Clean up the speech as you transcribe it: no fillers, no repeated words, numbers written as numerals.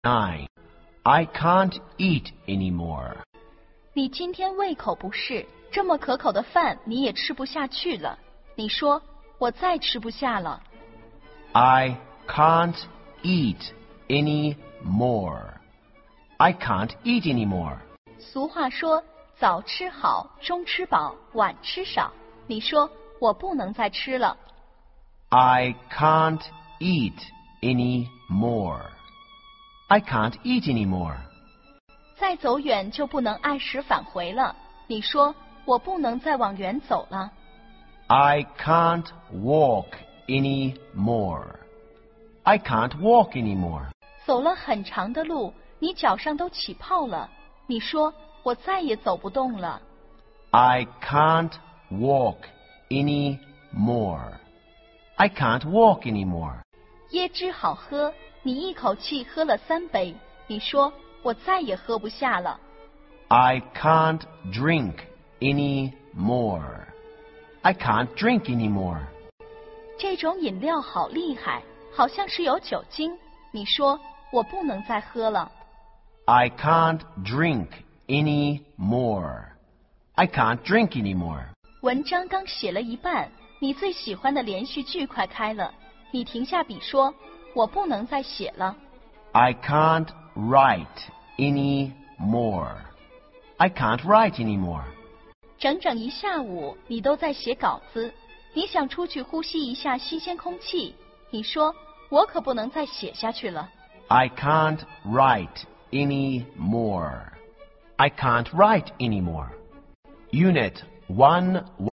9. I can't eat anymore. 你今天胃口不适，这么可口的饭你也吃不下去了。你说，我再吃不下了。 I can't eat anymore. I can't eat anymore. 俗话说，早吃好，中吃饱，晚吃少。你说，我不能再吃了。 I can't eat anymore. I can't eat anymore. 再走远就不能按时返回了。你说，我不能再往远走了。 I can't walk anymore. I can't walk anymore. 走了很长的路，你脚上都起泡了。你说，我再也走不动了。 I can't walk anymore. I can't walk anymore. 椰汁好喝，你一口气喝了3杯。你说，我再也喝不下了。 I can't drink anymore. I can't drink anymore. 这种饮料好厉害，好像是有酒精。你说，我不能再喝了。 I can't drink anymore. I can't drink anymore. 文章刚写了一半，你最喜欢的连续剧快开了，你停下笔说，我不能再写了。 I can't write anymore. I can't write anymore. 整整一下午，你都在写稿子。你想出去呼吸一下新鲜空气，你说，我可不能再写下去了。 I can't write anymore. I can't write anymore. Unit 1